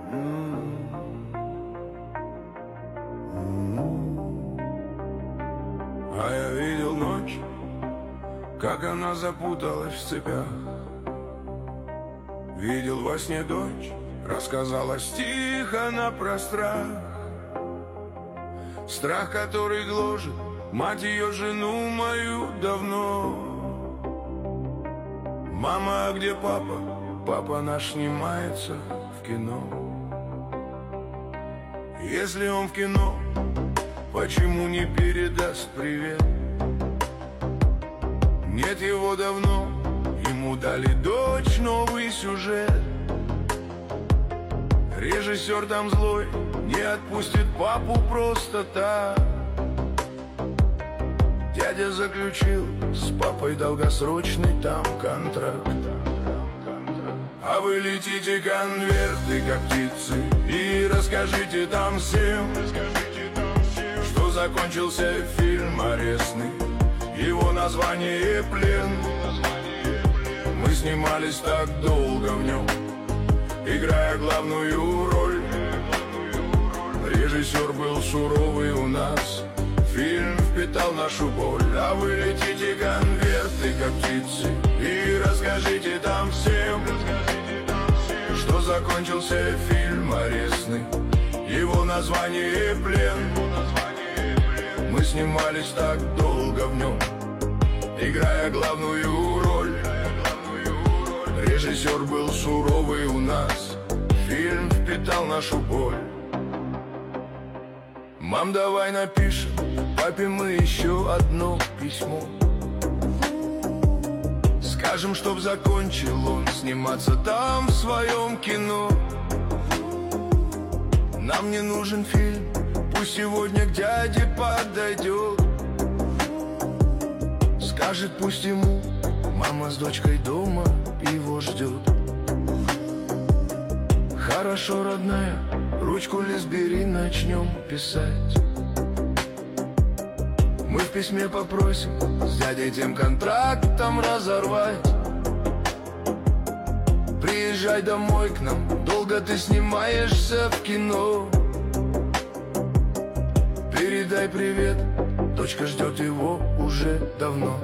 А я видел ночь, как она запуталась в цепях. Видел во сне дочь, рассказала стих она про страх. Страх, который гложет мать ее, жену мою давно. Мама, а где папа? Папа наш снимается в кино. Если он в кино, почему не передаст привет? Нет его давно, ему дали дочь новый сюжет. Режиссер там злой, не отпустит папу просто так. Дядя заключил с папой долгосрочный там контракт. А вы летите конверты, как птицы, и расскажите там всем, что закончился фильм арестный, его название «Плен». Мы снимались так долго в нем, играя главную роль. Режиссер был суровый у нас, фильм впитал нашу боль. А вы летите конверты, как птицы, и расскажите там всем, что закончился фильм арестный, его название «Плен». Мы снимались так долго в нем, играя главную роль. Режиссер был суровый у нас, фильм впитал нашу боль. Мам, давай напишем папе мы еще одно письмо. Скажем, чтоб закончил он сниматься там в своем кино. Нам не нужен фильм, пусть сегодня к дяде подойдет. Скажет, пусть ему мама с дочкой дома его ждет. Хорошо, родная, ручку лист бери, начнем писать. Мы в письме попросим с дядей тем контрактом разорвать. Приезжай домой к нам, долго ты снимаешься в кино. Передай привет, дочка ждет его уже давно.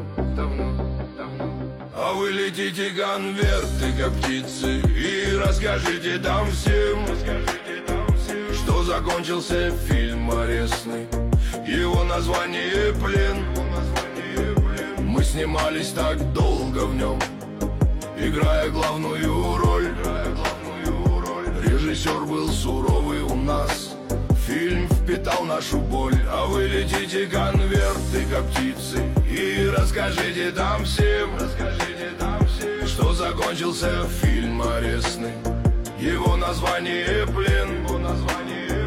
А вы летите конверты, как птицы, и расскажите там всем, что закончился фильм арестный, его название «Плен». Мы снимались так долго в нем, играя главную роль. Режиссер был суровый у нас, фильм впитал нашу боль. А вы летите конверты, как птицы, и расскажите там всем, что закончился фильм арестный, его название «Плен».